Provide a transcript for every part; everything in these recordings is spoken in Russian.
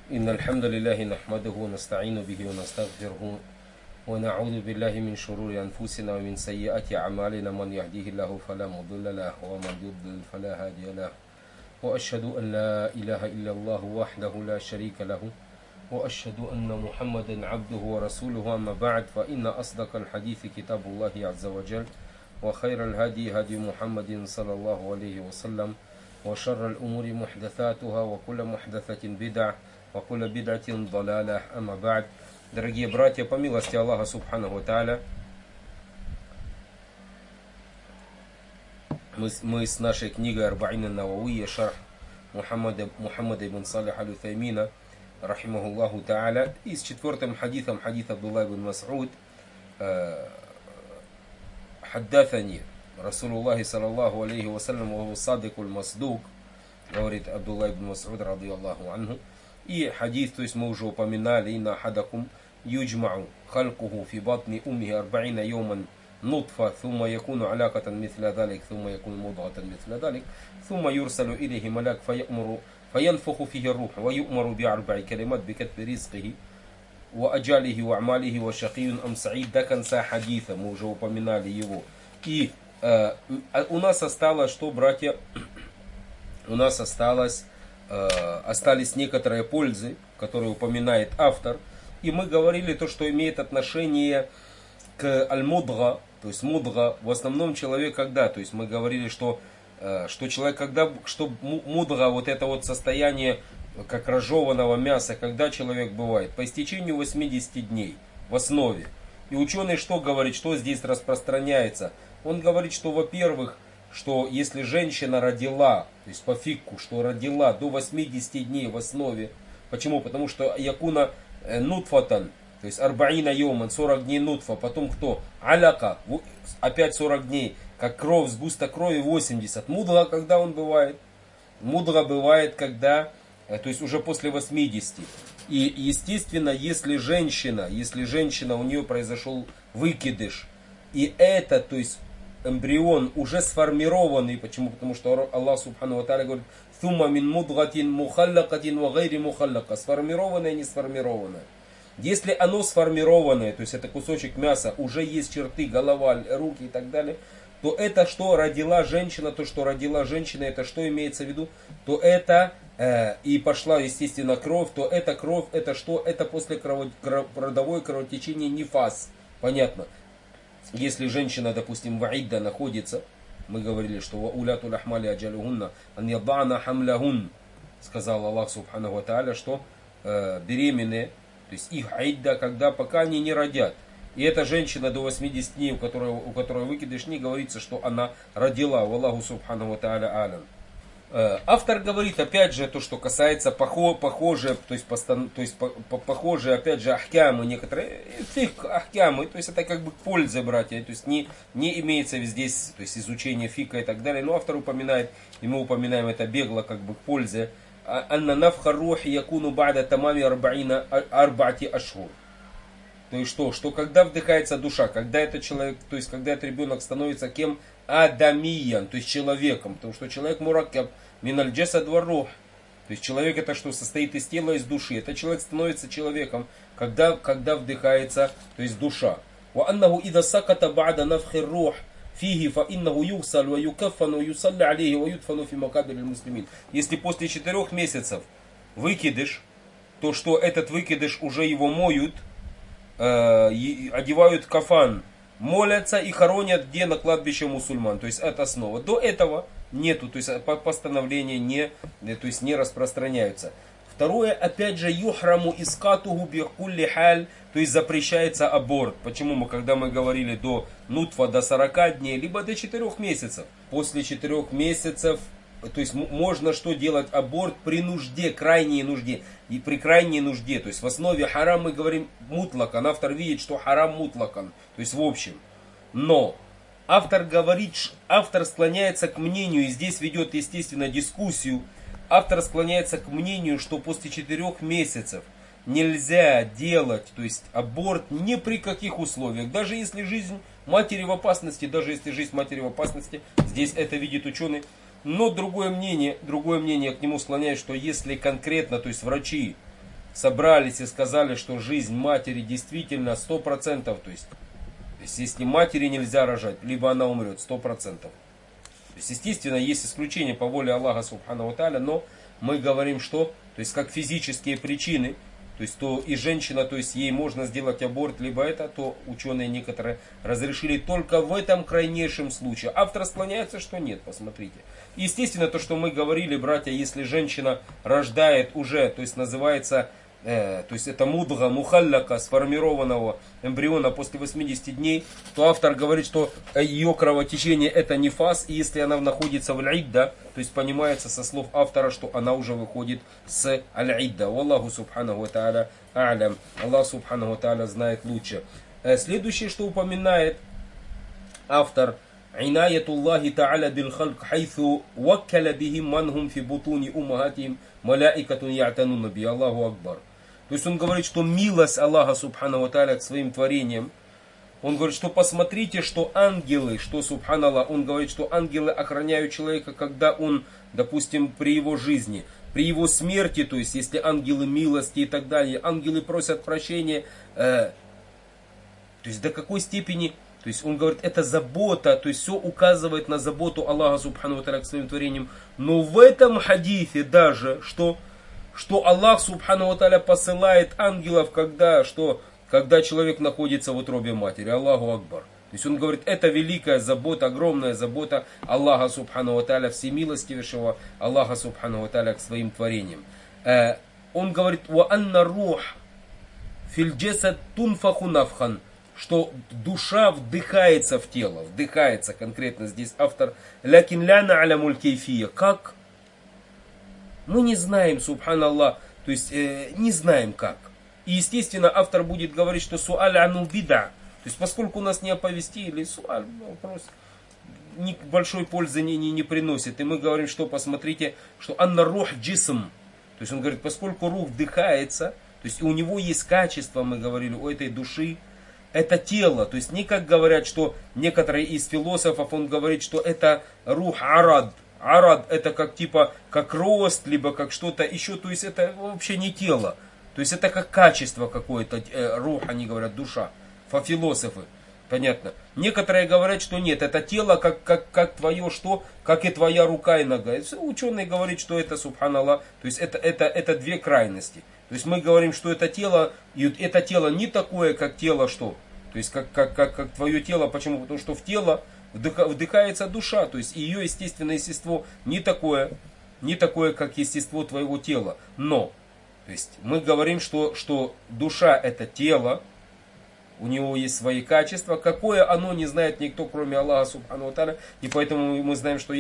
إن الحمد لله نحمده ونستعين به ونستغفره ونعوذ بالله من شرور أنفسنا ومن سيئات أعمالنا من يهديه الله فلا مضل له ومن يضلل فلا هادي له وأشهد أن لا إله إلا الله وحده لا شريك له وأشهد أن محمدا عبده ورسوله أما بعد فإن أصدق الحديث كتاب الله عز وجل وخير الهدي هدي محمد صلى الله عليه وسلم وشر الأمور محدثاتها وكل محدثة بدعة وكل بدعة ضلالة أما بعد. Дорогие братья, по милости Аллаха Субханаху ва Тааля, мы с нашей книгой Арба'ин ан-Нававийя, шарх Мухаммада ибн Салих аль-Утаймина, рахимахуллаху Тааля, и с четвертым хадисом, хадис Абдулла ибн Мас'уд, «Хаддатани Расулуллахи саллаллаху алейхи вассалям ва садикуль масдук», говорит Абдулла ибн Мас'уд, радийаллаху анху. И хадис, то есть мы уже упоминали, «Инна хадакум юджмау халкуху фи батни уммихи арба'ина йоман нутфа, thumma якуну алякатан мисля далик, thumma якуну мудгатан мисля далик, thumma юрсалу илихи маляк фаянфуху фихи рух, ва ю'мару би'арба'i калимат бикатби ризкихи, ва аджалихи ва амалихи ва шакиюн ам саид», до конца хадиса, мы уже упоминали его. И у нас осталось, что, братья, у нас остались некоторые пользы, которые упоминает автор. И мы говорили то, что имеет отношение к аль-мудга, то есть мудга, в основном человек когда, то есть мы говорили, что человек когда, что мудга, вот это вот состояние как разжеванного мяса, когда человек бывает, по истечению 80 дней в основе. И ученый что говорит, что здесь распространяется? Он говорит, что, во-первых, что если женщина родила, то есть по фикку, что родила до 80 дней в основе, почему? Потому что якуна нутфатан, то есть арба'ина йоман, 40 дней нутфа, потом кто? Аляка, опять 40 дней, как кровь, сгусток крови 80. Мудга, когда он бывает? Мудга бывает, когда, то есть уже после 80. И естественно, если женщина, у нее произошел выкидыш, и это, то есть эмбрион уже сформированный, почему? Потому что Аллах Субхану ва Тааля говорит: «Thumma min mudгатин мухаллакатин ва гайри мухаллака», сформированное, не сформированное. Если оно сформированное, то есть это кусочек мяса, уже есть черты, голова, руки и так далее, то это что родила женщина, это что имеется в виду, то это и пошла, естественно, кровь, то эта кровь, это что? Это после родовое кровотечение нифас. Понятно. Если женщина, допустим, ваидда находится, мы говорили, что уляту лахмали аджалюхунна ан ядана хамляхун, сказал Аллах Субханаху ва Тааля, что беременные, то есть их айдда, когда пока они не родят. И эта женщина до 80 дней, у которой выкидыш, не говорится, что она родила. Аллаху Субханаху ва Тааля алям. Автор говорит, опять же, то, что касается похожие, похожие, опять же, ахкямы, некоторые фик ахкямы, то есть это как бы польза, братья, то есть не имеется здесь, то есть изучение фика и так далее, но автор упоминает, и мы упоминаем это бегло, как бы к пользе, анна нафха рухи якуну ба'да тамами арбаати ашхур. То есть что когда вдыхается душа, когда это человек, то есть когда этот ребенок становится кем? Адамиян, то есть человеком, потому что человек мураккаб миналь джасад ва рух, то есть человек это что? Состоит из тела и из души. Это человек становится человеком, когда вдыхается, то есть душа. Ва аннаху ида саката ба'да нафхи рух фиги фа иннаху юхсаль ва юкаффану юсалли алейхи ва ютфану фи макабир аль-муслимин. Если после 4 месяцев выкидыш, то что этот выкидыш уже его моют, одевают кафан, молятся и хоронят где? На кладбище мусульман. То есть это основа. До этого нету, то есть постановления не распространяются. Второе, опять же, юхраму искатуху бихулли халь, то есть запрещается аборт. Почему когда мы говорили до нутфа, до 40 дней, либо до 4 месяцев. После 4 месяцев, то есть можно что делать? Аборт при нужде, крайней нужде. И при крайней нужде, то есть в основе харам мы говорим мутлакан, автор видит, что харам мутлакан, то есть в общем. Но автор склоняется к мнению, и здесь ведет, естественно, дискуссию, автор склоняется к мнению, что после 4 месяцев нельзя делать, то есть аборт ни при каких условиях, даже если жизнь матери в опасности, здесь это видит ученый. Но другое мнение к нему склоняет, что если конкретно, то есть врачи собрались и сказали, что жизнь матери действительно 100%, то есть если матери нельзя рожать, либо она умрет 100%. То есть, естественно, есть исключения по воле Аллаха Субхану ва Тааля, но мы говорим, что, то есть как физические причины, то есть то и женщина, то есть ей можно сделать аборт, либо это, то ученые некоторые разрешили только в этом крайнейшем случае. Автор склоняется, что нет, посмотрите. Естественно, то, что мы говорили, братья, если женщина рождает уже, то есть называется, то есть это мудга, мухалляка, сформированного эмбриона после 80 дней, то автор говорит, что ее кровотечение это нифас, и если она находится в аль-идда, то есть понимается со слов автора, что она уже выходит с аль-идда. Аллаху субханаху ва тааля а'лям. Аллах субханаху ва тааля знает лучше. Следующее, что упоминает автор, инаятуллахи та'аля бил халк, хайθу ваккаля бихим манхум фи бутуни уммахатихим малаикатун я'тануна би. Аллаху акбар. То есть он говорит, что милость Аллаха Субхану ва Тааля к своим творениям. Он говорит, что посмотрите, что ангелы, что Субханаллах, он говорит, что ангелы охраняют человека, когда он, допустим, при его жизни, при его смерти, то есть если ангелы милости и так далее, ангелы просят прощения, то есть до какой степени, то есть он говорит, это забота, то есть все указывает на заботу Аллаха Субхану ва Тааля к своим творениям. Но в этом хадисе даже, что Аллах Субхану ва Тааля посылает ангелов, когда человек находится в утробе матери. Аллаху Акбар. То есть он говорит, это великая забота, огромная забота Аллаха Субхану ва Тааля, всемилостивейшего Аллаха Субхану ва Тааля к своим творениям. Он говорит, ва анна рух филь джасад тунфаху нафхан, что душа вдыхается в тело, вдыхается конкретно здесь автор. Лякин ля на'лямуль кейфия. Как? Мы не знаем, субханаллах, то есть не знаем как. И естественно автор будет говорить, что суаль ану бида. То есть поскольку нас не оповестили, суаль, вопрос большой пользы не приносит. И мы говорим, что посмотрите, что анна рух джисм. То есть он говорит, поскольку рух вдыхается, то есть у него есть качество, мы говорили, у этой души, это тело. То есть не как говорят, что некоторые из философов, он говорит, что это рух арад. Арад это как типа, как рост, либо как что-то еще, то есть это вообще не тело. То есть это как качество какое-то, рух, они говорят, душа. Философы, понятно. Некоторые говорят, что нет, это тело как твое что, как и твоя рука и нога. Ученые говорят, что это субханаллах, то есть это две крайности. То есть мы говорим, что это тело, и это тело не такое, как тело что. То есть как твое тело, почему? Потому что в тело вдыхается душа, то есть ее естественное естество не такое, как естество твоего тела. Но, то есть мы говорим, что душа это тело, у него есть свои качества, какое оно не знает никто, кроме Аллаха Субхану ва Тааля, и поэтому мы знаем, что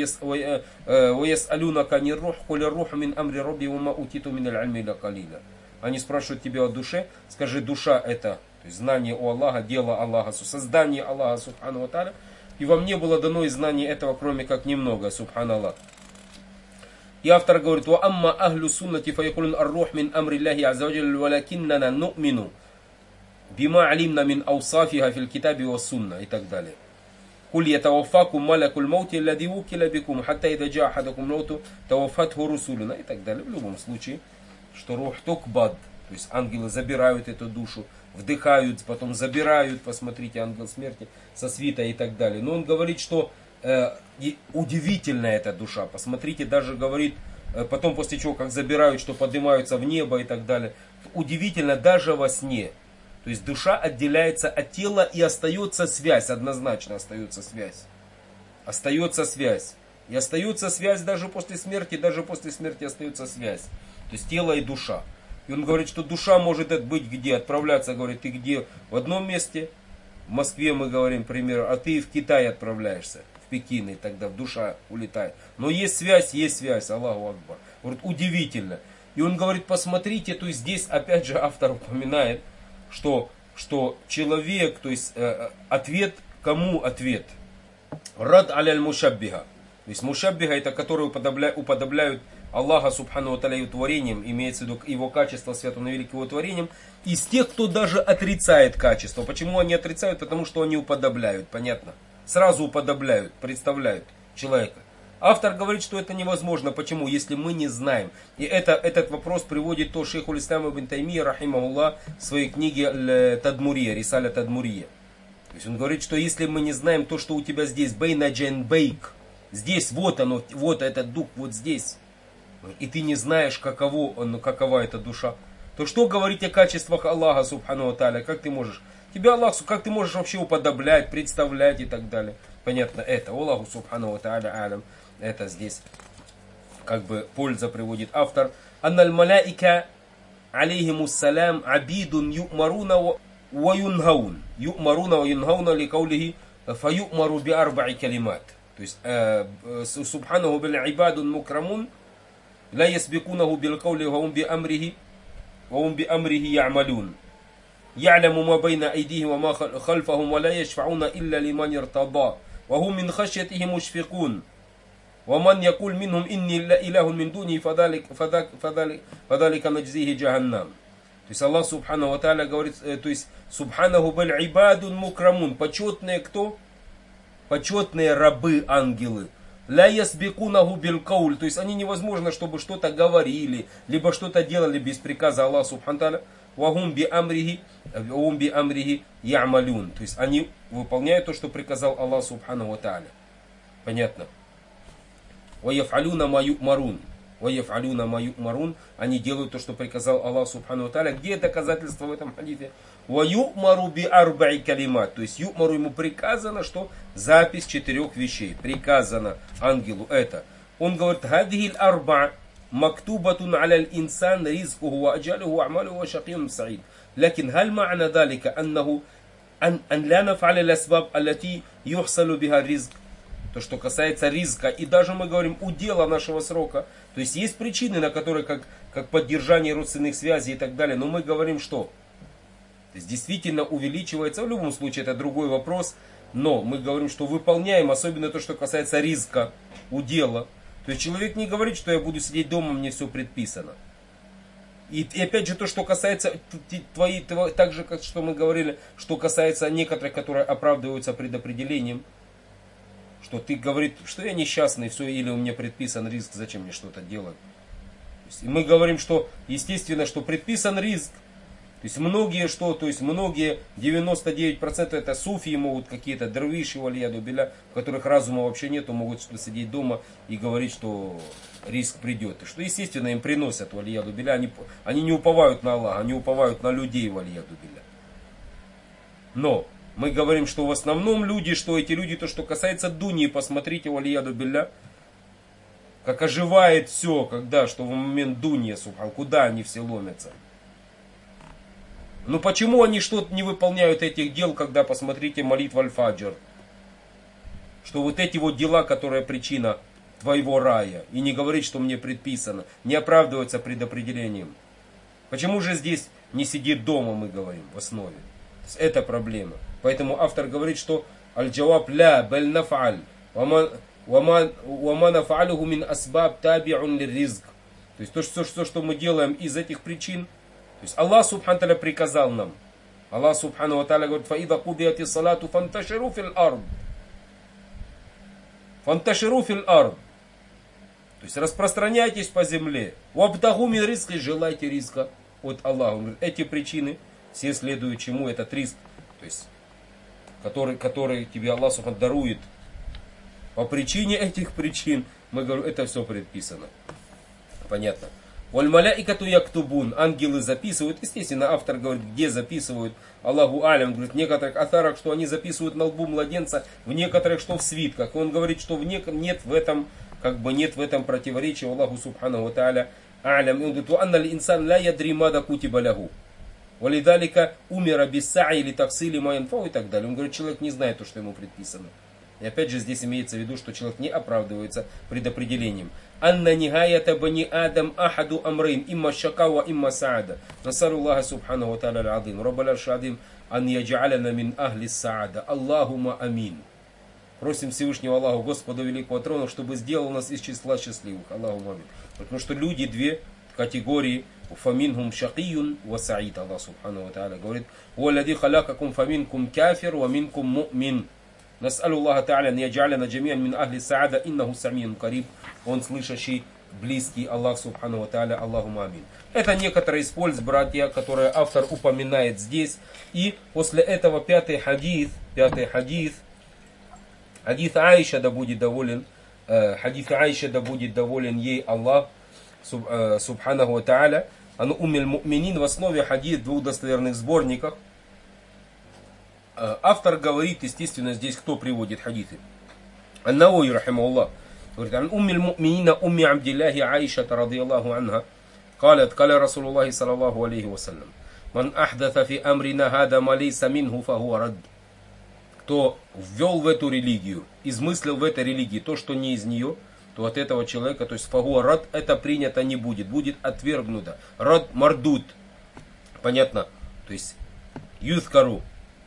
они спрашивают тебя о душе, скажи, душа это, то есть знание у Аллаха, дело Аллаха, создание Аллаха Субхану ва Тааля. И вам не было дано и знаний этого, кроме как немного, субханаллах. И автор говорит, ва амма ахлю суннати фаякулун ар-рух мин амри Аллахи азза ва джалля, валякиннана ну'мину бима алимна мин аусафиха фил китаби ва сунна, и так далее. Куль ятаваффакум малакуль маути аллади вукиля бикум, хатта ида джа ахадакум мауту таваффатху русулюна, и так далее. В любом случае, что рух тукбад, то есть ангелы забирают эту душу, вдыхают, потом забирают, посмотрите, ангел смерти со свитой и так далее. Но он говорит, что удивительная эта душа. Посмотрите, даже говорит, потом после чего, как забирают, что поднимаются в небо и так далее. Удивительно, даже во сне. То есть душа отделяется от тела и остается связь, однозначно остается связь. Остается связь. И остается связь даже после смерти остается связь. То есть тело и душа. И он говорит, что душа может быть где? Отправляться, говорит, ты где? В одном месте, в Москве мы говорим, пример, а ты в Китай отправляешься, в Пекин, и тогда душа улетает. Но есть связь, Аллаху Акбар. Говорит, удивительно. И он говорит, посмотрите, то есть здесь опять же автор упоминает, что человек, то есть ответ, кому ответ? Рад аляль мушаббиха. То есть мушаббиха это которые уподобляют Аллаха Субхану ва Тааля его творением, имеется в виду его качество, свято навелик его творением, из тех, кто даже отрицает качество. Почему они отрицают? Потому что они уподобляют, понятно? Сразу уподобляют, представляют человека. Автор говорит, что это невозможно. Почему? Если мы не знаем. И этот вопрос приводит то шейхуль ислам ибн Таймия, рахимахуллах, в своей книге Тадмурия, Рисаля Тадмурия. То есть он говорит, что если мы не знаем то, что у тебя здесь, бейна джанбейк, здесь вот оно, вот этот дух, вот здесь, и ты не знаешь, какова эта душа, то что говорить о качествах Аллаха, субхану ва тааля, как ты можешь? Тебя Аллах, как ты можешь вообще уподоблять, представлять и так далее. Понятно, это Аллаху, субхану ва тааля, алям. Это здесь как бы польза приводит автор. Анналь маляика алейхимуссалям абидун ю'маруна ва юнхаун. Ю'маруна ва юнхауна ли каулихи фаю'мару би арба'i калимат. То есть субханаху бил ибадун мукрамун ла ясбикунаху бил каули ва хум би амрихи я'малун. يعلم ما بين أيديهم وما خلفهم ولا يشفعون إلا لمن ارتضى وهم من خشيته مشفقون ومن يقول منهم إني لا إله من دونه فذلك نجزيه جهنم. То есть Аллах субхану ва тааля говорит, то есть субханаху баль ибадун мукрамун, почетные кто? Почетные рабы, ангелы. Ля ясбикунаху бил кауль, то есть они невозможно, чтобы что-то говорили, либо что-то делали без приказа Аллаха субхану ва тааля. Вахум би амрихи я'малюн. То есть они выполняют то, что приказал Аллах субхану ва тааля. Понятно? وَيَفْعَلُونَ مَا يُؤْمَرُونَ وَيَفْعَلُونَ مَا يُؤْمَرُونَ. Они делают то, что приказал Аллах субхану ва тааля. Где доказательство в этом хадисе? وَيُؤْمَرُ بِأَرْبَعِ كَلِمَاتٍ. То есть ю'мару, ему приказано, что запись 4 вещей. Приказано ангелу это. Он говорит, هَذِهِ الْأَرْبَعَ مكتوبة على الإنسان رزقه وأجله وأعماله وشقي سعيد. لكن هل معنى ذلك أن لا نفعل الأسباب التي يحصل بها الرزق? То, что касается риска, и даже мы говорим удела нашего срока. То есть есть причины, на которые, как поддержание родственных связей и так далее. Но мы говорим, что? То есть действительно увеличивается, в любом случае это другой вопрос. Но мы говорим, что выполняем, особенно то, что касается риска, удела. То есть человек не говорит, что я буду сидеть дома, мне все предписано. И опять же то, что касается так же, как что мы говорили, что касается некоторых, которые оправдываются предопределением. Что ты говорит, что я несчастный, все, или у меня предписан риск, зачем мне что-то делать. И мы говорим, что естественно, что предписан риск. То есть многие, 99% это суфии могут какие-то, дервиши, валияду биля, в которых разума вообще нету, могут сидеть дома и говорить, что риск придет. И что естественно им приносят, валияду биля, они не уповают на Аллаха, они уповают на людей, валияду биля. Но мы говорим, что в основном люди, что эти люди, то, что касается дуньи, посмотрите, валияду билля, как оживает все, когда, что в момент дуньи, субхан, куда они все ломятся. Ну почему они что-то не выполняют этих дел, когда, посмотрите, молитва аль-фаджр, что вот эти вот дела, которые причина твоего рая, и не говорить, что мне предписано, не оправдываются предопределением. Почему же здесь не сидит дома, мы говорим, в основе? Это проблема. Поэтому автор говорит, что аль-джаваб ля баль наф'аль ва ма наф'алуху мин асбаб таби'ун лир-ризк. То есть то, что мы делаем из этих причин, то есть Аллах субхану тааля приказал нам. Аллах субхану ва тааля говорит, фаида кудияти салату фанташиру фил ард. Фанташиру фил ард. То есть распространяйтесь по земле. Вабтагу мин ризки, желайте риска от Аллаха. Эти причины, все следуют чему, этот риск, то есть который тебе Аллах субхану дарует. По причине этих причин, мы говорим, это все предписано. Понятно. Валь-маляикату яктубун. Ангелы записывают. Естественно, автор говорит, где записывают. Аллаху алям. Говорит, в некоторых атарах, что они записывают на лбу младенца, в некоторых, что в свитках. Он говорит, что нет в этом противоречия. Аллаху субхану ва тааля алям. И он говорит, ванна ль-инсан ля ядри мада кутиба лаху. Валидалика умира бисса'i или таксили маянфау и так далее. Он говорит, человек не знает то, что ему предписано. И опять же здесь имеется в виду, что человек не оправдывается предопределением. Анна нихаята бани адам ахаду амрейн имма шакава имма саада. Насалу Аллаха субхану ва тааля аль-азим. Раббал арш-адим ан яджа'аляна мин ахли саада. Аллахума амин. Просим Всевышнего Аллаху, Господу Великого Трона, чтобы сделал нас из числа счастливых. Аллахума амин. Потому что люди две категории. Фаминхум шакиюн ва саид. Аллах субхану ва тааля говорит, «Уаллади халякакум фаминкум кафир ва минкум му'мин». Нас'алю Аллаха Та'аля ан яджаляна джамиан мин ахли саада иннаху самиун кариб. Он слышащий, близкий Аллах Субхану ва Та'аля. Аллахума амин. Это некоторые из польз, братья, которые автор упоминает здесь. И после этого пятый хадис, хадис Аиша, да будет доволен, ей Аллах Субханаху ва Та'аля. Ан уммиль му'минин, в основе хадис в двух достоверных сборниках. Автор говорит, естественно, здесь кто приводит хадисы? Ан-Навави рахимахуллах. Говорит, ан уммиль му'минина умми Абдилляхи Аиша радийаллаху анха. قالت قال رسول الله صلى الله عليه وسلم من أحدث في أمرنا هذا ما ليس منه فهو رد. Кто ввел в эту религию, измыслил в этой религии то, что не из нее, то от этого человека, то есть фагуа рад, это принято не будет, будет отвергнуто. Рад мардут. Понятно? То есть юзкару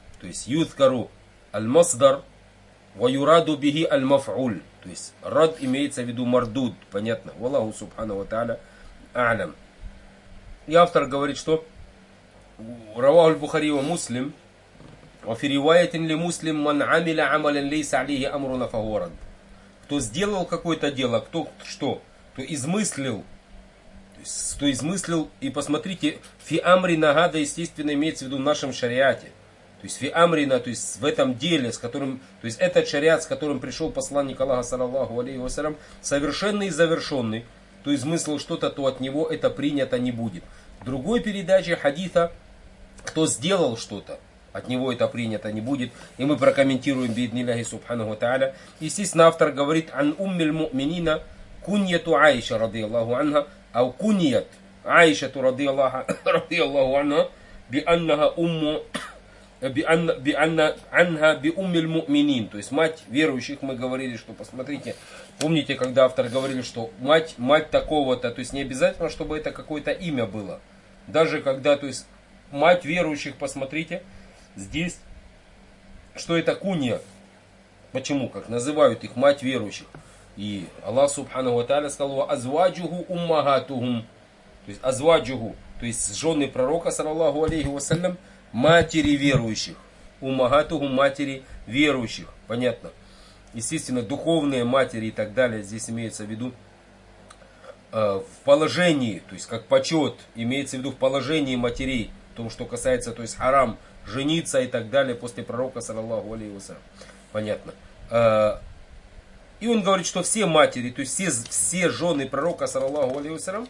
аль-масдар ва юраду бихи аль-маф'уль. То есть рад имеется в виду мардуд. Понятно? Валлаху субхану ва та'аля а'лям. И автор говорит, что раваху аль-Бухари ва Муслим ва фи риваятин ли Муслим ман амиля амалян лейса алейхи амруна фагуа рад. Кто сделал какое-то дело, кто измыслил, и посмотрите, фи амрина гада, естественно, имеется в виду в нашем шариате. То есть фи амрина, то есть в этом деле, с которым, то есть этот шариат, с которым пришел посланник Аллаха, саллаллаху алейхи вассалям, совершенный и завершенный, то измыслил что-то, то от него это принято не будет. В другой передаче хадиса, кто сделал что-то, от него это принято не будет. И мы прокомментируем бииднилляхи субханаху та'аля. Естественно, автор говорит ан уммиль му'минина куньяту Аиша радийаллаху анха, ау куньят Аишату радийаллаху анха бианнаха умму анха би уммиль му'минин. То есть мать верующих, мы говорили, что посмотрите, помните, когда автор говорил, что мать такого-то, то есть не обязательно, чтобы это какое-то имя было. Даже когда, то есть мать верующих, посмотрите, здесь, что это кунья. Почему? Как называют их мать верующих. И Аллах Субхану ва Та'аля сказал, азваджуху уммагатухум. То есть азваджуху, то есть жены пророка, саллаллаху алейхи вассалям, матери верующих. Уммагатухум, матери верующих. Понятно? Естественно, духовные матери и так далее, здесь имеется в виду в положении, то есть как почет, имеется в виду в положении матерей, в том, что касается, то есть харам, жениться и так далее после пророка, саллаллаху алейхи вассалям. Понятно. И он говорит, что все матери, то есть все жены пророка, саллаллаху алейхи вассалям,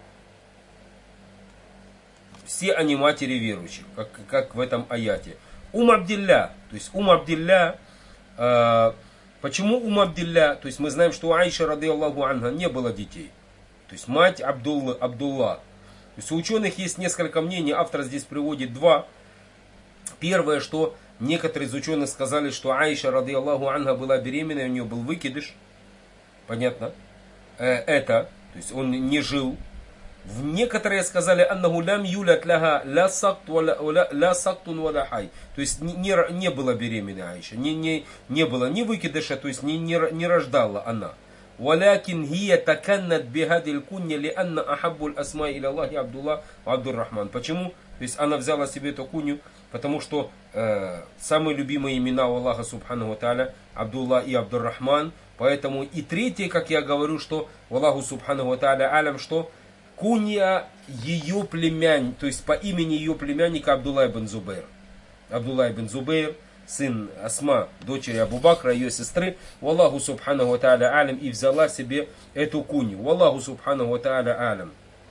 все они матери верующих, как в этом аяте. Абдилля, то есть Абдилля, почему Абдилля? То есть мы знаем, что у Аиши радийаллаху анха не было детей. То есть мать Абдулла. То есть у ученых есть несколько мнений, автор здесь приводит два. Первое, что некоторые из ученых сказали, что Аиша радийаллаху анха была беременна, у нее был выкидыш. Понятно? То есть он не жил. Некоторые сказали, аннаху лям юлят ляха ля сактун валя хай. То есть не было беременной Аиша. Не было ни выкидыша, то есть не рождала она. Валякин хия таканнат бихадиль кунья ли анна ахаббуль асма иля Аллахи Абдулла Абдуррахман. Почему? То есть она взяла себе эту кунью, потому что самые любимые имена у Аллаха Субхану ва Та'аля Абдулла и Абдуррахман. Поэтому и третье, как я говорю, что у Аллаху Субхану ва Та'аля алям, что кунья ее племянник, то есть по имени ее племянника Абдулла ибн Зубейр. Абдулла ибн Зубейр, сын Асма, дочери Абу Бакра, ее сестры, Аллаху Субхану ва Та'аля алям, и взяла себе эту кунью. Аллаху Субхану ва Та'аля алям.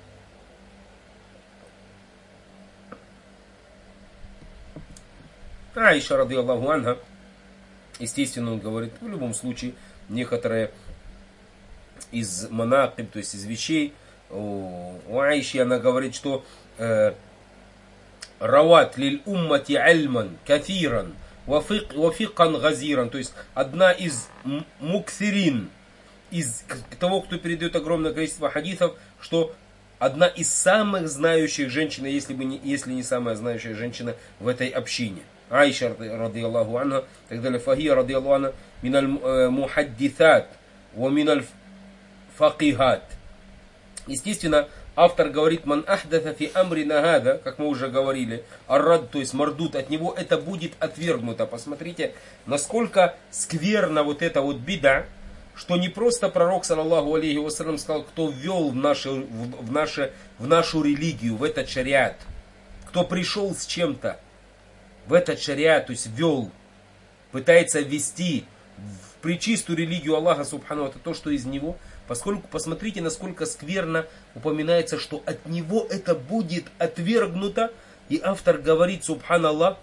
Аиша радийаллаху анха, естественно, он говорит, в любом случае, некоторые из манакиб, то есть из вещей, у Аиши она говорит, что рават лиль уммати альман кафиран вафикан газиран, то есть одна из муксирин, из того, кто передает огромное количество хадисов, что одна из самых знающих женщин, если не самая знающая женщина в этой общине. Аиша радийаллаху анха, и так далее, фахия радийаллаху анха, миналь мухаддисат, ва миналь факихат. Естественно, Автор говорит, ман ахдатha фи амрина гада, как мы уже говорили, аррад, то есть мардут, от него это будет отвергнуто. Посмотрите, насколько скверна вот эта вот бида, что не просто пророк, саллаллаху алейхи вассалям, сказал, кто ввел в нашу религию, в этот шариат, кто пришел с чем-то в этот шариат, то есть ввел, пытается ввести в пречистую религию Аллаха субхану, это то, что из него. Поскольку, посмотрите, насколько скверно упоминается, что от него это будет отвергнуто. И автор говорит, субханаллах,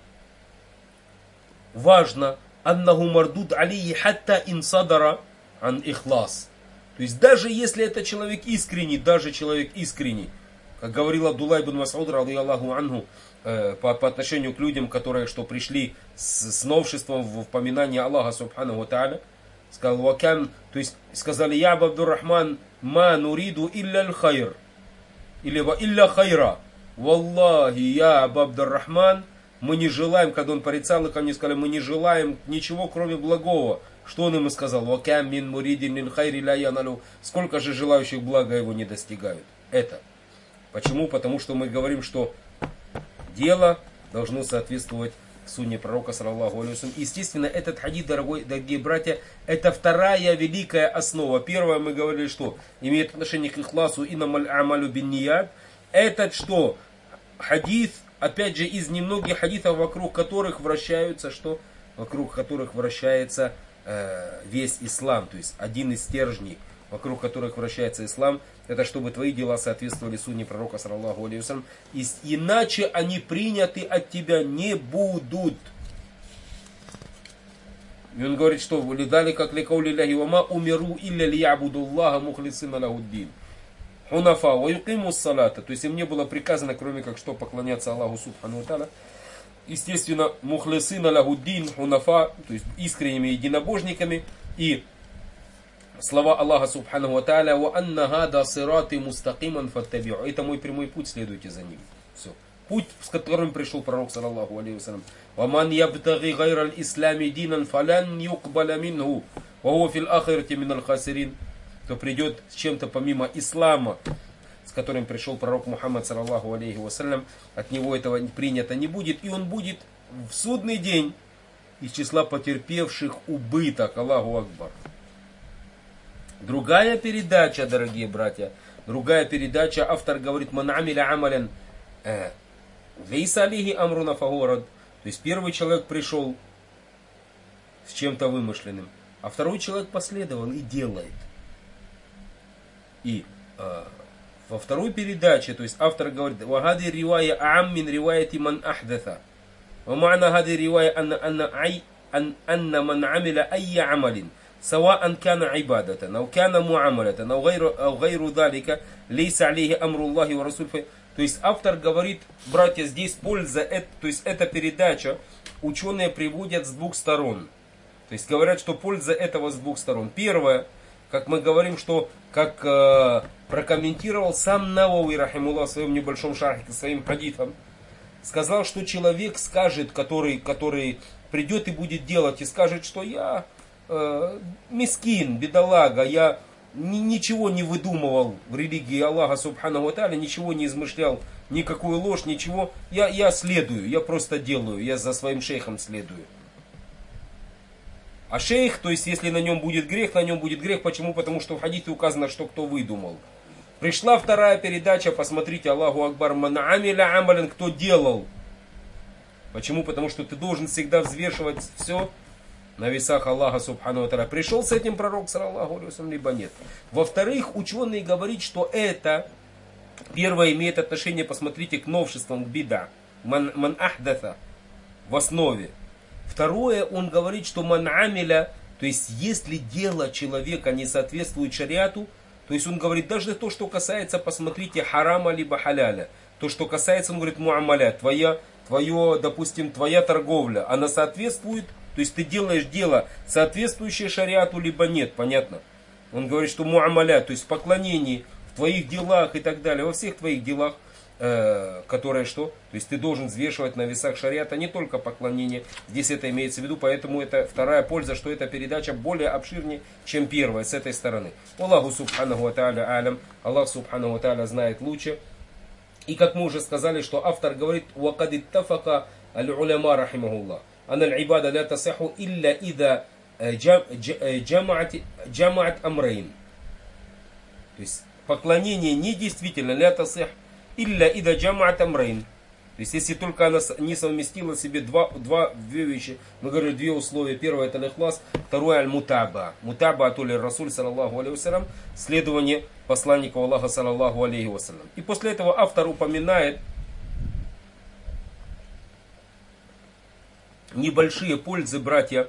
важно, аннаху мардуд алейхи хатта инсадара ан ихлас. То есть даже если это человек искренний, как говорил Абдуллах ибн Мас'уд, радийаллаху анху, по отношению к людям, которые что пришли с новшеством в упоминании Аллаха субхану ва тааля, сказал, вакан, то есть сказали, я Абдуррахман, ма нуриду илля аль-хайр, или ва илля хайра, валлахи, я Абдуррахман, мы не желаем, когда он порицал их, они сказали, мы не желаем ничего, кроме благого. Что он ему сказал? Вакан мин муридин лиль хайри ля яналю, сколько же желающих блага его не достигают. Это. Почему? Потому что мы говорим, что дело должно соответствовать сунне пророка, саллаллаху алейхи вассалям. Естественно, этот хадис, дорогие братья, это вторая великая основа. Первая, мы говорили, что имеет отношение к ихласу, инамаль амалю бин ният. Этот что? Хадис, опять же, из немногих хадисов, вокруг которых вращается, что? Вокруг которых вращается весь ислам. То есть один из стержней, вокруг которых вращается ислам, это чтобы твои дела соответствовали сунне пророка, саллаллаху алейхи вассалям. Иначе они приняты от тебя не будут. И он говорит, что «Лидали как ликаули ляхи вама умиру илля лиябуду Аллаха мухлисина лахуддин». Хунафа ва юкиму салата. То есть им не было приказано, кроме как что поклоняться Аллаху субхану ва тааля. Естественно, мухлисина лахуддин, хунафа, то есть искренними единобожниками. И слова Аллаха субхану ва тааля, «Ва анна гада сирати мустакиман фаттаби'у». Это мой прямой путь, следуйте за ним. Все. Путь, с которым пришел пророк, саллаллаху алейхи вассалям. «Ва ман ябтаги гайра аль-ислами динан фалян юкбаля минху, ва хуа фил ахирати миналь хасирин». Кто придет с чем-то помимо ислама, с которым пришел пророк Мухаммад, саллаллаху алейхи вассалям, от него этого принято не будет, и он будет в судный день из числа потерпевших убыток. Аллаху Акбар. Другая передача, дорогие братья, другая передача, автор говорит, «Ман амиля амалян вейса алейхи амруна фагуа рад». То есть первый человек пришел с чем-то вымышленным, а второй человек последовал и делает. И во второй передаче, то есть автор говорит, «Вагади ривая ааммин риваяти ман ахдатha». ومعنى هذه الرواية أن من عمل أي عمل سواء كان عبادة أو كان معاملة أو غير ذلك ليس عليه أمر الله ورسوله. То есть автор говорит, братья, здесь польза, то есть эта передача ученые приводят с двух сторон. То есть говорят, что польза этого с двух сторон. Первое, как мы говорим, что как прокомментировал сам Навави, рахимуллах, в своем небольшом шархе к своим хадитам, сказал, что человек скажет, который придет и будет делать, и скажет, что я мискин, бедолага, я ничего не выдумывал в религии Аллаха субхану ва тааля, ничего не измышлял, никакую ложь, ничего, я следую, я просто делаю, я за своим шейхом следую. А шейх, то есть если на нем будет грех, на нем будет грех. Почему? Потому что в хадите указано, что кто выдумал. Пришла вторая передача, посмотрите, Аллаху Акбар, «Ман амиля амалин», кто делал. Почему? Потому что ты должен всегда взвешивать все на весах Аллаха субхану ва тааля. Пришел с этим пророк, саллаллаху алейхи вассалям, либо нет. Во-вторых, ученые говорят, что это, первое, имеет отношение, посмотрите, к новшествам, к бида. Ман ахдатha, в основе. Второе, он говорит, что ман амиля, то есть если дело человека не соответствует шариату, то есть он говорит, даже то, что касается, посмотрите, харама либо халяля, то, что касается, он говорит, муамаля, допустим, твоя торговля, она соответствует, то есть ты делаешь дело, соответствующее шариату, либо нет, понятно? Он говорит, что муамаля, то есть в поклонении, в твоих делах и так далее, во всех твоих делах, которое что? То есть ты должен взвешивать на весах шариата не только поклонение, здесь это имеется в виду, поэтому это вторая польза, что эта передача более обширнее, чем первая с этой стороны. Аллаху субханаху ва тааля алям, Аллах субханаху ва тааля знает лучше. И как мы уже сказали, что автор говорит: وَقَدِ اتَّفَقَ الْعُلَمَاء رَحِمَهُ اللَّهُ أَنَّ الْعِبَادَ لَا تَصِحُّ إِلَّا إِذَا جَمَعَتْ أَمْرَيْنِ. То есть поклонение недействительно, ля тасих илля ида джамаат амрейн. То есть если только она не совместила в себе две вещи, мы говорим две условия. Первое это al-ихлас, второе аль-мутаба. Мутаба атули Расуль саллаллаху алейхи вассалям, следование посланника Аллаха саллаллаху алейхи вассалям. И после этого автор упоминает небольшие пользы, братья,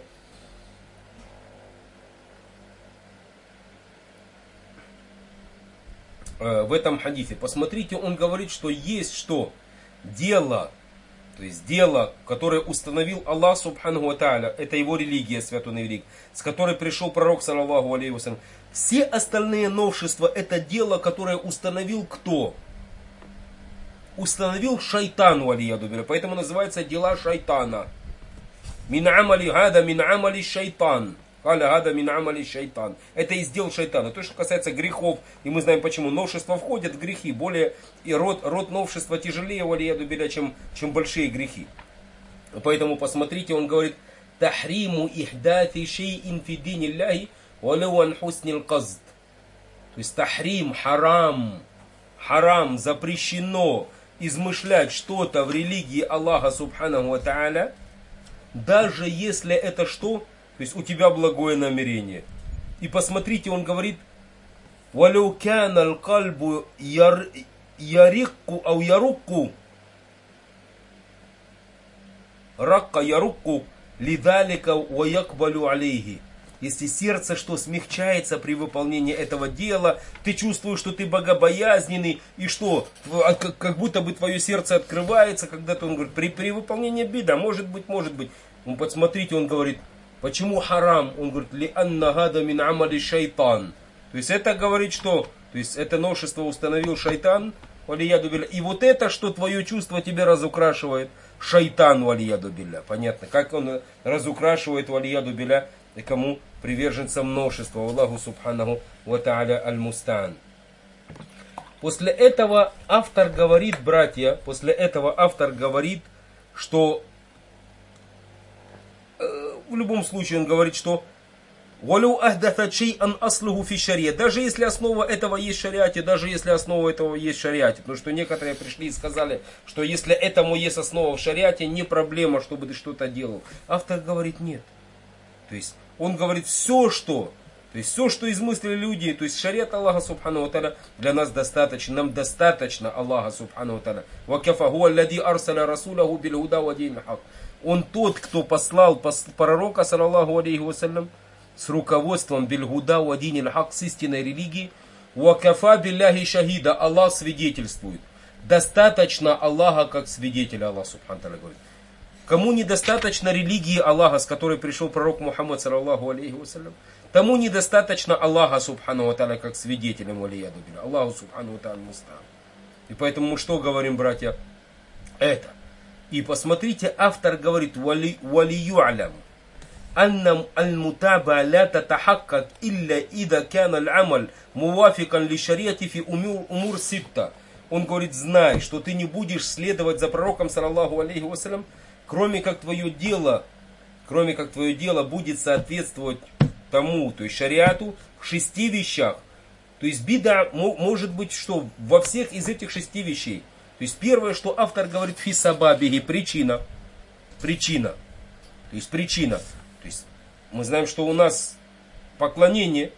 в этом хадисе. Посмотрите, он говорит, что есть что? Дело, то есть дело, которое установил Аллах субханаху ва тааля, это его религия, святой велик, с которой пришел пророк саллаллаху алейхи вассалям. Все остальные новшества это дело, которое установил кто? Установил шайтан, валияду билля. Поэтому называется дела шайтана. Мин амали гада, мин амали шайтан. Это из дел шайтана. То, что касается грехов, и мы знаем почему. Новшества входят в грехи. Более и род новшества тяжелее, валияду билля, чем большие грехи. Поэтому посмотрите, он говорит: тахриму ихдати шейин фи динилляхи валау ан хуснил казд. То есть тахрим, харам, запрещено измышлять что-то в религии Аллаха субханаху ва тааля, даже если это что? То есть у тебя благое намерение. И посмотрите, он говорит: «Валяу кяна аль-кальбу ярикку ау ярукку ракка ярукку лидалика ва якбалю алейхи». Если сердце что смягчается при выполнении этого дела, ты чувствуешь, что ты богобоязненный, и что, как будто бы твое сердце открывается, когда-то он говорит, при выполнении бида, может быть. Ну, посмотрите, он говорит, почему харам? Он говорит, ли анна гада мин амали шайтан. То есть это говорит что? То есть это новшество установил шайтан, валияду билля. И вот это, что твое чувство тебе разукрашивает, шайтан, валияду билля. Понятно, как он разукрашивает, валияду билля, и кому приверженцам новшества. Аллаху субханаху ва тааля аль-мустаан. После этого автор говорит, братья, что в любом случае он говорит, что «Валю ахдатат шей'ан аслуху фи шария». Даже если основа этого есть в шариате, потому что некоторые пришли и сказали, что если этому есть основа в шариате, не проблема, чтобы ты что-то делал. Автор говорит нет. То есть он говорит все, что измыслили люди, то есть шариат Аллаха субхану ва тааля для нас достаточно, нам достаточно Аллаха субхану ва тааля. Ва кафа хуа аллади арсаля расуляху бил худа ва динил хак. Он тот, кто послал пророка, саллаллаху алейхи вассалям, с руководством бильгуда ва динил хак, с истинной религии. Ва кафа билляхи шахида, Аллах свидетельствует. Достаточно Аллаха как свидетеля, Аллах субхану ва тааля говорит. Кому недостаточно религии Аллаха, с которой пришел пророк Мухаммад, саллаллаху алейхи вассалям, тому недостаточно Аллаха субхану ва тааля как свидетелем, валияду билля. Аллаху субхану ва тааля мустаан. И поэтому мы что говорим, братья? Это. И посмотрите, автор говорит, «Валию алям, аннам аль-мутаба ля татахаккак илля ида кяна аль-амаль мувафикан ли шариати фи умур ситта». Он говорит, знай, что ты не будешь следовать за пророком, саллаллаху алейхи вассалям, кроме как твое дело будет соответствовать тому, то есть шариату, в 6 вещах. То есть бида может быть что? Во всех из этих 6 вещей. То есть первое, что автор говорит, фи сабабихи, причина. То есть мы знаем, что у нас поклонение,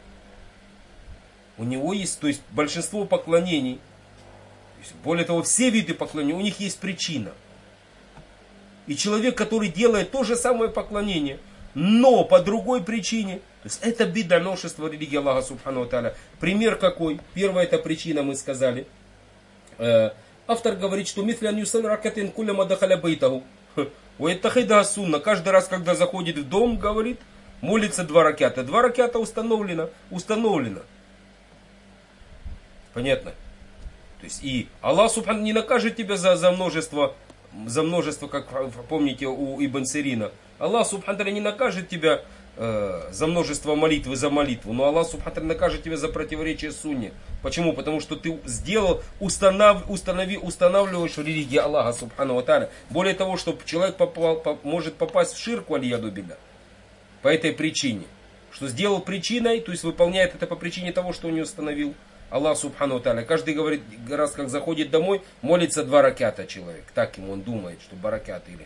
у него есть, то есть большинство поклонений, то есть, более того, все виды поклонения, у них есть причина. И человек, который делает то же самое поклонение, но по другой причине, то есть это бида, новшество религии Аллаха субхану ва тааля. Пример какой? Первая эта причина, мы сказали. Автор говорит, что мислян юсан ракатин куляма дахаля бейтаху. Уэттахида сунна. Каждый раз, когда заходит в дом, говорит, молится 2 раката. 2 раката установлено. Понятно? То То есть и Аллах Субхану не накажет тебя за множество, как помните у Ибн Сирина. Аллах Субхану не накажет тебя за множество молитвы за молитву, но Аллах Субхану накажет тебя за противоречие сунне. Почему? Потому что ты устанавливаешь религию Аллаха Субхану ва Тааля. Более того, что человек может попасть в ширк, валияду билля, по этой причине. Что сделал причиной, то есть выполняет это по причине того, что он не установил Аллах Субхану ва Тааля. Каждый говорит, раз как заходит домой, молится 2 раката человек. Так ему он думает, что баракат или...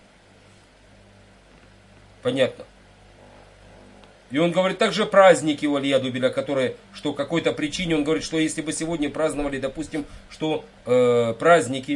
Понятно. И он говорит также праздники, валияду билля, которые, что какой-то причине, он говорит, что если бы сегодня праздновали, допустим, что праздники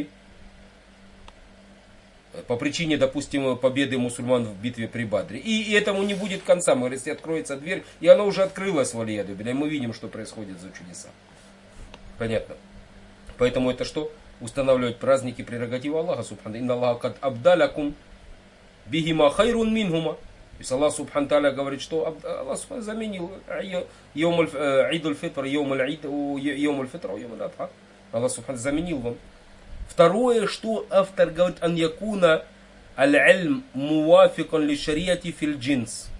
по причине, допустим, победы мусульман в битве при Бадре. И этому не будет конца. Мы говорим, если откроется дверь, и она уже открылась, валияду билля, и мы видим, что происходит за чудеса. Понятно. Поэтому это что? Устанавливать праздники, прерогативы Аллаха Субхану. Инна Аллаха кад абдалякум бихима хайрун минхума. То есть Аллах Субхану Тааля говорит, что Аллах Субхану заменил Идуль Фитр, Йомуль Фитр, Йомуль Адха. Аллах Субхану заменил вам. Второе, что автор говорит, ан якуна аль-ильм муафикан ли шариати фил джинс.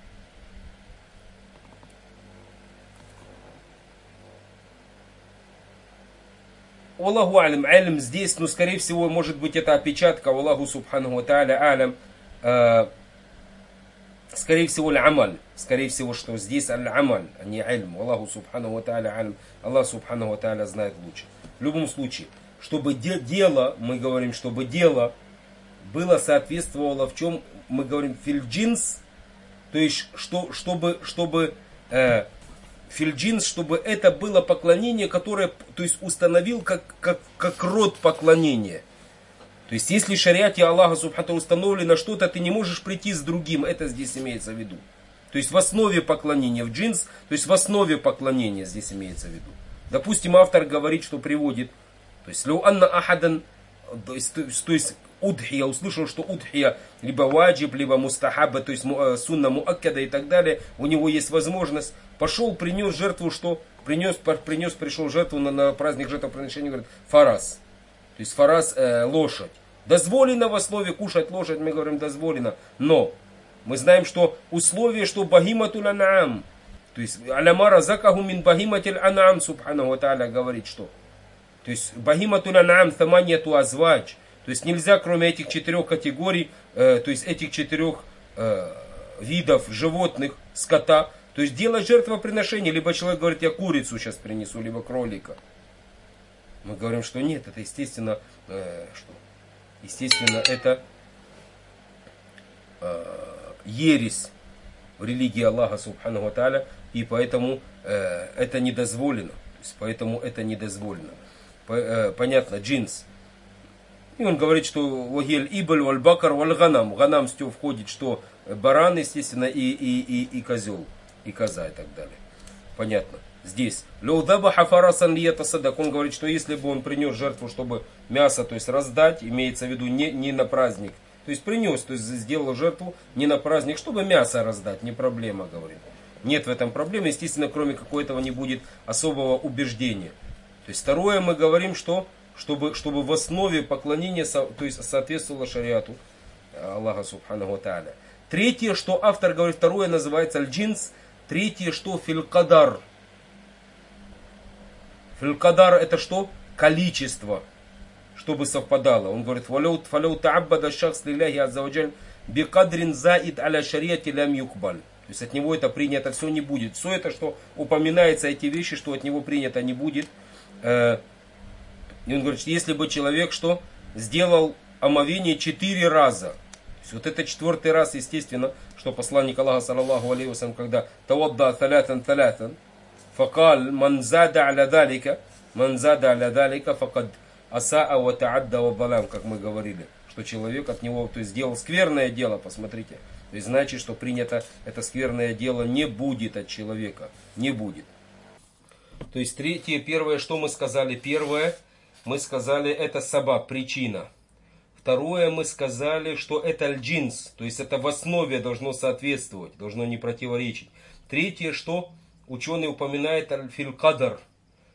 Аллаху алим, алим здесь, ну скорее всего, может быть это опечатка, Аллаху Субхану ва Тааля алям. Скорее всего, аль-амаль. Скорее всего, что здесь аль-амаль, а не ильм. Аллаху Субхану ва Тааля алим. Аллах Субхану ва Тааля знает лучше. В любом случае, чтобы дело, мы говорим, чтобы дело было соответствовало в чем, мы говорим, фильджинс, то есть, чтобы фильджинс, чтобы это было поклонение, которое, то есть, установил как род поклонения. То есть, если в шариате Аллаха Субхану установлено что-то, ты не можешь прийти с другим. Это здесь имеется в виду. То есть, в основе поклонения, в джинс, то есть, в основе поклонения здесь имеется в виду. Допустим, автор говорит, что приводит. То есть, лю анна ахадан, то есть удхия, услышал, что удхия либо ваджиб, либо мустахаба, то есть сунна муаккада и так далее, у него есть возможность, пошел, принес жертву, что? Пришел жертву на праздник жертвоприношения, говорит, фарас. То есть фарас лошадь. Дозволено в основе кушать лошадь, мы говорим дозволено, но мы знаем, что условие, что бахиматуль ан'ам, то есть аляма разакаху мин бахиматиль ан'ам, Субхану ва Тааля говорит, что? То есть бахиматуль ан'ам таманьяту азвадж, то есть нельзя кроме этих 4 категорий, то есть этих 4 видов животных, скота, то есть делать жертвоприношение, либо человек говорит, я курицу сейчас принесу, либо кролика. Мы говорим, что нет, это естественно, естественно, это ересь в религии Аллаха Субхану ва Тааля, и поэтому это не дозволено. То есть, поэтому это не дозволено. Понятно, джинс. И он говорит, что вагель ибаль валь бакар валь ганам. Ганам с него входит, что баран, естественно, и козел, и коза и так далее. Понятно. Здесь. Он говорит, что если бы он принес жертву, чтобы мясо, то есть раздать, имеется в виду не на праздник. То есть принес, то есть сделал жертву не на праздник, чтобы мясо раздать, не проблема, говорит. Нет в этом проблемы, естественно, кроме какого-то не будет особого убеждения. То есть второе мы говорим, что чтобы в основе поклонения, то есть соответствовало шариату Аллаха Субхану ва Тааля. Третье, что автор говорит, второе называется аль-джинс. Третье, что филь-кадар. Филь-кадар это что? Количество, чтобы совпадало. Он говорит, фалау та'аббада шахс лилляхи азза ва джаль бикадрин заид аля шариати лям юкбаль. То есть от него это принято все не будет. Все это, что упоминается, эти вещи, что от него принято не будет. И он говорит, что если бы человек что сделал омовение 4 раза, то есть вот это 4-й раз, естественно, что посланник Аллаха, саллаллаху алейхи ва саллям, когда тавадда талятан, факал ман зада аля далика, факад асаа ва таадда ва балам, как мы говорили, что человек от него, то есть сделал скверное дело, посмотрите, то есть значит, что принято это скверное дело не будет от человека, не будет. То есть третье, первое, что мы сказали, первое, мы сказали, это сабаб, причина. Второе, мы сказали, что это аль-джинс, то есть это в основе должно соответствовать, должно не противоречить. Третье, что ученый упоминает аль-филь-кадар.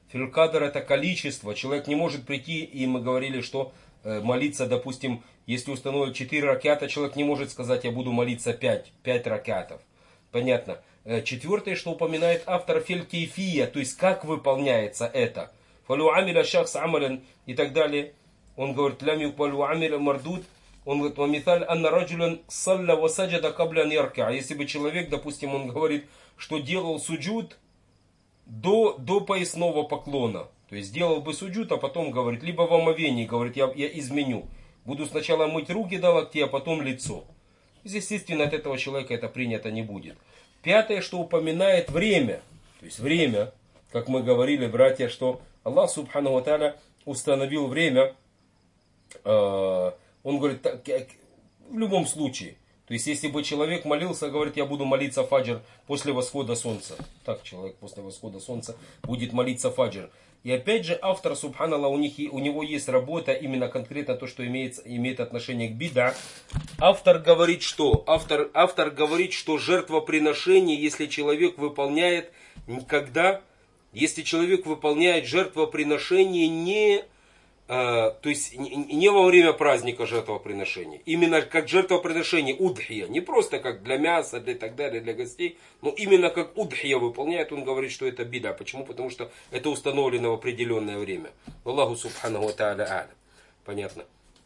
Филькадр это количество. Человек не может прийти, и мы говорили, что молиться, допустим, если установят 4 раката, человек не может сказать, я буду молиться 5 ракатов. Понятно. Четвертое, что упоминает автор, филькейфия, то есть как выполняется это. Фалю амиля шахс амалян и так далее. Он говорит, лям юкбалю амиля мардуд. Он говорит, вамиталь анна раджулян салля васаджада каблян ярка. А если бы человек, допустим, он говорит, что делал суджуд до поясного поклона. То есть делал бы суджуд, а потом говорит, либо в омовении, говорит, я изменю. Буду сначала мыть руки до локтей, а потом лицо. Естественно, от этого человека это принято не будет. Пятое, что упоминает время. То есть время, как мы говорили, братья, что Аллах Субхану ва Тааля установил время. Он говорит, в любом случае. То есть, если бы человек молился, говорит, я буду молиться фаджр после восхода солнца. Так человек после восхода солнца будет молиться фаджр. И опять же, автор, субханаллах, у него есть работа, именно конкретно то, что имеет отношение к бида. Автор говорит, что? Автор говорит, что жертвоприношение, если человек выполняет если человек выполняет жертвоприношение то есть не во время праздника жертвоприношения, именно как жертвоприношение удхия, не просто как для мяса, для так далее, для гостей, но именно как удхия выполняет, он говорит, что это бида. Почему? Потому что это установлено в определенное время. Аллаху субханаху ва тааля а'лям. Понятно.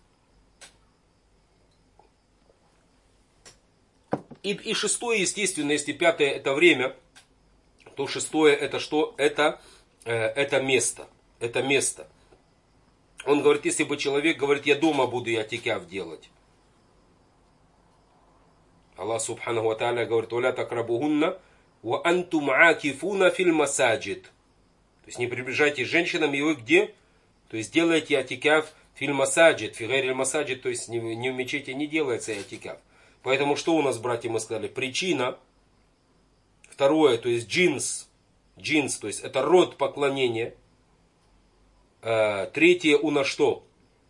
И шестое, естественно, если пятое это время, то шестое это что? Это место. Это место. Он говорит, если бы человек говорит, я дома буду иатикаф делать. Аллах субханаху ва тааля говорит, «Валя такрабухунна ва антум акифуна фил масаджид». То есть не приближайтесь к женщинам, и вы где? То есть делайте иатикаф фил масаджид, фи гайриль масаджид, то есть не в мечети не делается иатикаф. Поэтому что у нас, братья, мы сказали? Причина. Второе, то есть джинс, то есть это род поклонения. Третье у нас что?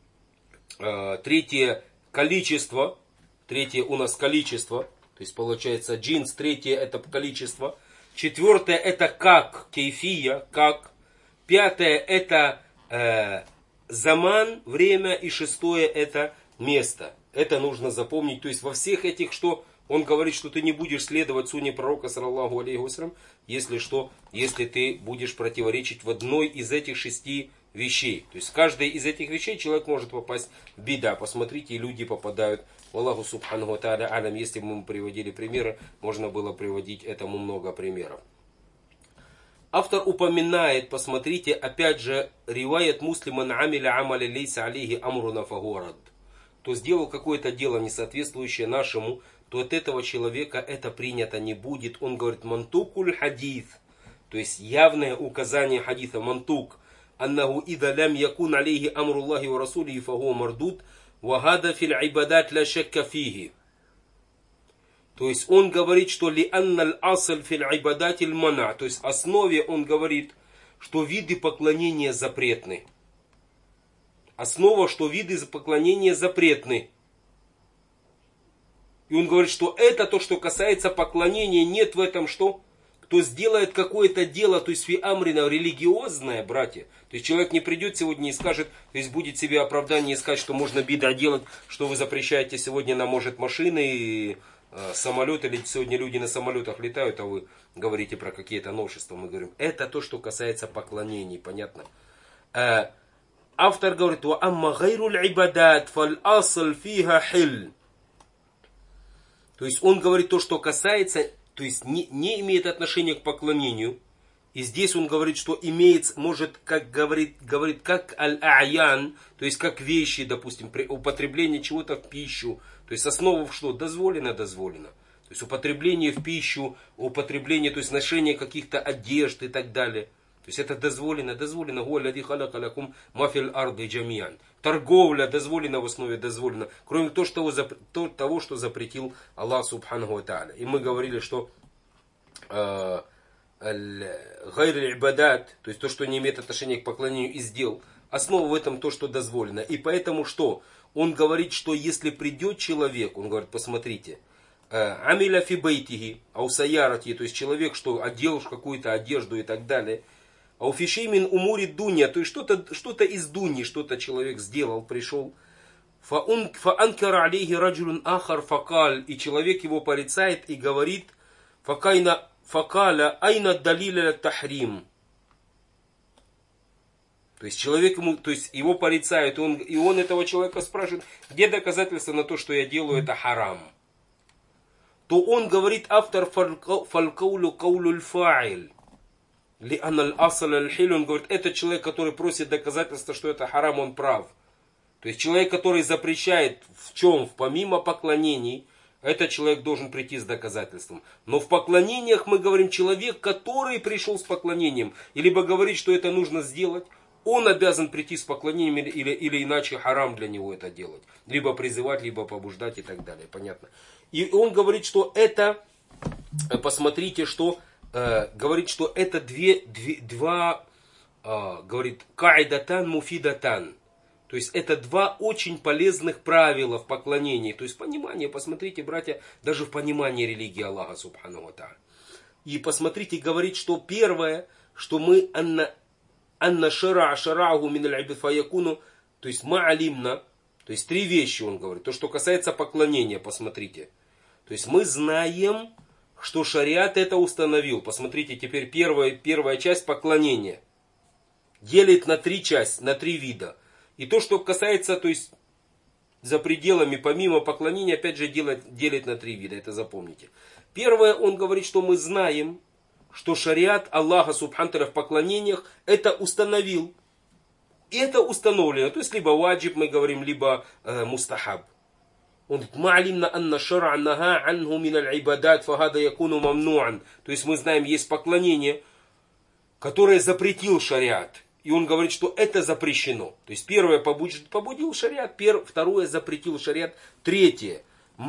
Третье количество. Третье у нас количество. То есть получается джинс. Третье это количество. Четвертое это как. Кейфия. Как. Пятое это заман. Время. И шестое это место. Это нужно запомнить. То есть во всех этих что? Он говорит, что ты не будешь следовать сунне пророка, саллаллаху алейхи вассалям, если ты будешь противоречить в одной из этих 6 вещей. То есть в каждой из этих вещей человек может попасть в бида. Посмотрите, и люди попадают. Аллаху субханаху ва тааля алям. Если бы мы приводили примеры, можно было приводить этому много примеров. Автор упоминает, посмотрите, опять же, риваят муслиман амиля амаля лейса алейхи амруна фагуарад. То сделал какое-то дело, не соответствующее нашему, то от этого человека это принято не будет. Он говорит, мантукуль хадис, то есть явное указание хадиса, мантук, аннаху ида лям якун алейхи амруллахи ва расулихи фагуа мардуд, вагада фил ибадат ла шакка фихи. То есть он говорит, что ли анналь асаль фил ибадат иль мана, то есть в основе он говорит, что виды поклонения запретны. Основа, что виды поклонения запретны. И он говорит, что это то, что касается поклонения, нет в этом что? Кто сделает какое-то дело, то есть фиамрина религиозное, братья. То есть человек не придет сегодня и скажет, то есть будет себе оправдание искать, что можно бида делать, что вы запрещаете сегодня нам, может, машины и самолеты, или сегодня люди на самолетах летают, а вы говорите про какие-то новшества. Мы говорим, это то, что касается поклонений, понятно? Автор говорит, «Ва амма гайруль ибадат, фаль асл фиха хиль». То есть он говорит то, что касается, то есть не имеет отношения к поклонению. И здесь он говорит, что имеет, может, как говорит как аль-аян, то есть как вещи, допустим, при употреблении чего-то в пищу. То есть основа в что? Дозволено. То есть употребление в пищу, употребление, то есть ношение каких-то одежд и так далее. То есть это дозволено. Торговля дозволена, в основе дозволена. Кроме того, что запретил Аллах субханаху ва тааля. И мы говорили, что гайр ибадат, то есть то, что не имеет отношения к поклонению и сделал, основа в этом то, что дозволено. И поэтому что? Он говорит, что если придет человек, он говорит, посмотрите, амиля фи бейтихи, аусаярати, то есть человек, что одел какую-то одежду и так далее, ауфишей мин умури дунья, то есть что-то из дуньи, что-то человек сделал, пришел. Фаанкара алейхи раджулун ахар факаль, и человек его порицает и говорит, факаля айна далиля тахрим. То есть человек ему, то есть его порицают, и он этого человека спрашивает, где доказательства на то, что я делаю это харам. То он говорит, автор фалкаулю каулюль фаиль. Он говорит, это человек, который просит доказательства, что это харам, он прав. То есть человек, который запрещает в чем? Помимо поклонений, этот человек должен прийти с доказательством. Но в поклонениях мы говорим, человек, который пришел с поклонением, и либо говорит, что это нужно сделать, он обязан прийти с поклонением, или иначе харам для него это делать. Либо призывать, либо побуждать и так далее. Понятно? И он говорит, что это, посмотрите, что, говорит, что это два, говорит, каидатан муфидатан. То есть это два очень полезных правила в поклонении. То есть понимание, посмотрите, братья, даже в понимании религии Аллаха Субхану ва Тааля. И посмотрите, говорит, что первое, что мы анна шараагу мин аль-ибад фаякуну, то есть ма'алимна, то есть три вещи он говорит. То, что касается поклонения, посмотрите. То есть мы знаем, что шариат это установил. Посмотрите, теперь первая часть поклонения. Делит на три части, на три вида. И то, что касается, то есть за пределами, помимо поклонения, опять же делит на три вида. Это запомните. Первое, он говорит, что мы знаем, что шариат Аллаха Субхану в поклонениях это установил. И это установлено. То есть либо ваджиб мы говорим, либо мустахаб. Он говорит, то есть мы знаем, есть поклонение, которое запретил шариат. И он говорит, что это запрещено. То есть первое побудил шариат, второе запретил шариат, третье.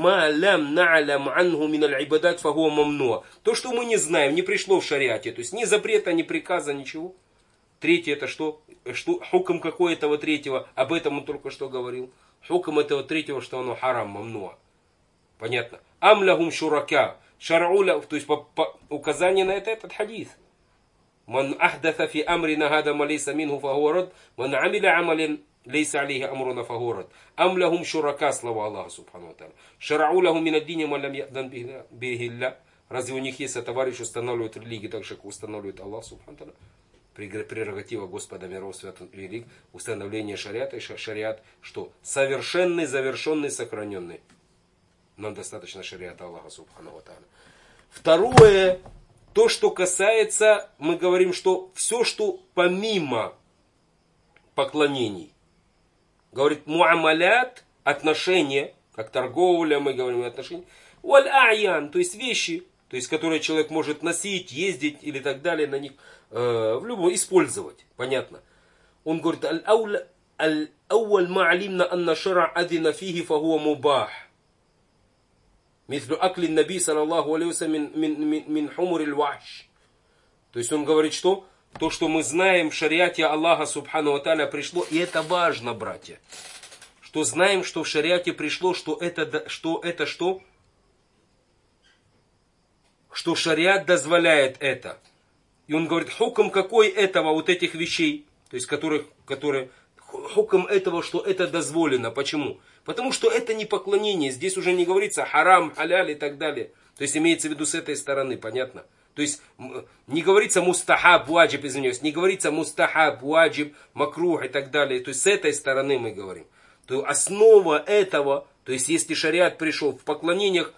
То, что мы не знаем, не пришло в шариате. То есть ни запрета, ни приказа, ничего. Третье это что? Хукм какой этого третьего? Об этом он только что говорил. Хукм этого третьего, что оно харам, мамнуа. Понятно? Амлахум шурака. Шарауля, то есть указание на это этот хадис. Ман ахдафа фи амрина хада ма лейса минху фахуа рад. Ман амиля амалин лейса алейхи амруна фахуа рад. Амлахум шурака, слава Аллаху Субхану ва Тааля. Шарауляху мин аддини ма лам ядан бихи илля. Разве у них есть товарищ, устанавливают религию так же, как устанавливает Аллах Субхану ва Тааля? Прерогатива Господа миров святых велик, установление шариата, и шариат что? Совершенный, завершенный, сохраненный. Нам достаточно шариата Аллаха Субхану ва Тааля. Второе, то, что касается, мы говорим, что все, что помимо поклонений, говорит, муамалят, отношения, как торговля, мы говорим отношения, валь аян, то есть вещи, то есть которые человек может носить, ездить или так далее, на них в любом использовать, понятно. Он говорит, аль-ауаль ма'алимна анна шара адина фихи фахуа мубах. Мислю акли наби саллаллаху алейхи мин хумур аль-вахш. То есть он говорит, что то, что мы знаем в шариате Аллаха Субхану ва Тааля пришло, и это важно, братья. Что знаем, что в шариате пришло, что шариат дозволяет это. И он говорит, хукм какой этого, вот этих вещей, то есть которые хукм этого, что это дозволено. Почему? Потому что это не поклонение. Здесь уже не говорится харам, халяль и так далее. То есть имеется в виду с этой стороны, понятно? То есть не говорится мустахаб, ваджиб, извиняюсь, не говорится мустахаб, ваджиб, макрух и так далее. То есть с этой стороны мы говорим. То основа этого, то есть если шариат пришел в поклонениях,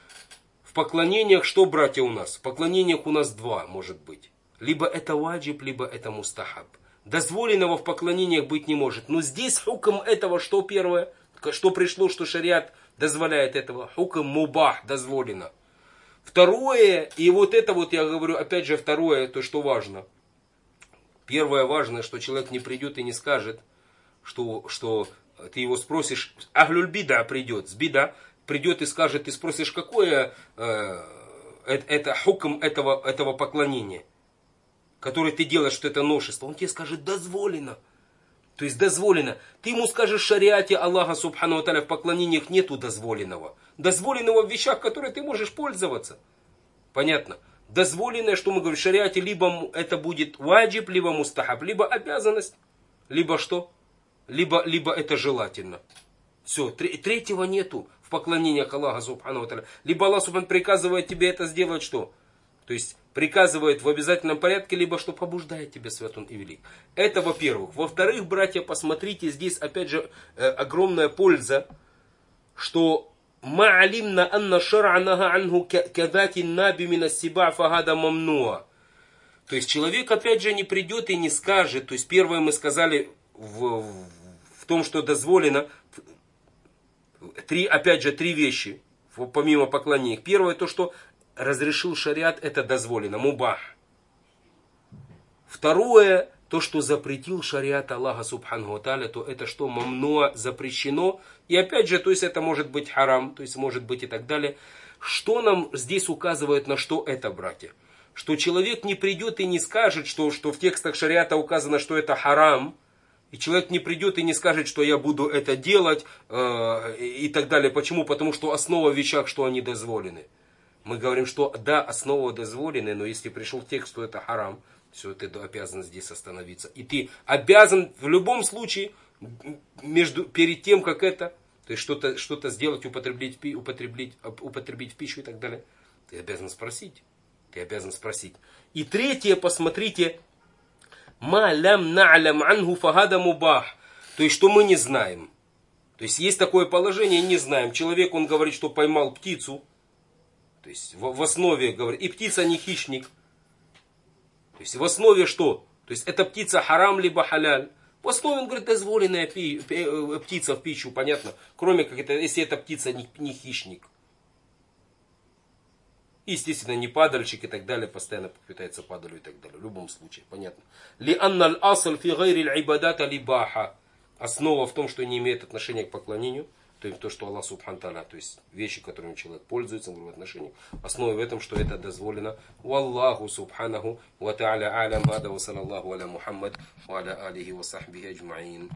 что, братья, у нас? В поклонениях у нас два, может быть. Либо это ваджиб, либо это мустахаб. Дозволенного в поклонениях быть не может. Но здесь хукм этого, что первое, что пришло, что шариат дозволяет этого. Хукм мубах, дозволено. Второе, и вот это вот я говорю, опять же, второе, то, что важно. Первое важное, что человек не придет и не скажет, что ты его спросишь, ахлюль бида придет, с бида придет и скажет, ты спросишь, какое это хукм этого поклонения, который ты делаешь, что это новшество. Он тебе скажет, дозволено. То есть дозволено. Ты ему скажешь, в шариате Аллаха Субхану ва Тааля в поклонениях нету дозволенного. Дозволенного в вещах, которые ты можешь пользоваться. Понятно? дозволенное, что мы говорим в шариате, либо это будет ваджиб, либо мустахаб, либо обязанность, либо что? Либо это желательно. Все, третьего нету в поклонениях Аллаха Субхану ва Тааля. Либо Аллах Субхану приказывает тебе это сделать, что? То есть приказывает в обязательном порядке, либо что побуждает тебя, свят он и велик. Это во-первых. Во-вторых, братья, посмотрите, здесь опять же огромная польза, что ма'алимна анна шар'анаха анху кадати наби мина сиба фагада мамнуа. То есть человек опять же не придет и не скажет. То есть первое мы сказали в том, что дозволено. Опять же, три вещи, помимо поклонения. Первое, то, что разрешил шариат, это дозволено, мубах. Второе, то, что запретил шариат Аллаха Субхану ва Тааля, то это что? Мамнуа, запрещено. И опять же, то есть это может быть харам, то есть может быть и так далее. Что нам здесь указывает на что это, братья? Что человек не придет и не скажет, что в текстах шариата указано, что это харам. И человек не придет и не скажет, что я буду это делать и так далее. Почему? Потому что основа в вещах, что они дозволены. Мы говорим, что да, основа дозволены, но если пришел текст, что это харам, все, ты обязан здесь остановиться. И ты обязан в любом случае, перед тем, как это, то есть что-то сделать, употребить в пищу и так далее, ты обязан спросить. И третье, посмотрите, ма лям на'лям анху фагада мубах. То есть, что мы не знаем. То есть, есть такое положение, не знаем. Человек, он говорит, что поймал птицу. То есть, в основе говорит, и птица не хищник. То есть, в основе что? То есть, эта птица харам, либо халяль. В основе, он говорит, дозволенная птица в пищу, понятно. Кроме как, если эта птица не хищник. Естественно, не падальщик и так далее, постоянно питается падалью и так далее. В любом случае, понятно. Лианна аль-асл фи гайри аль-ибадата либаха. Основа в том, что не имеет отношения к поклонению, то, что Аллах Субхану Тааля, то есть вещи, которыми человек пользуется в отношении. Основа в этом, что это дозволено. Валлаху Субханаху ва Тааля алям. Хада ва саллаллаху аля Мухаммад ва аля алихи ва сахбихи аджмаин.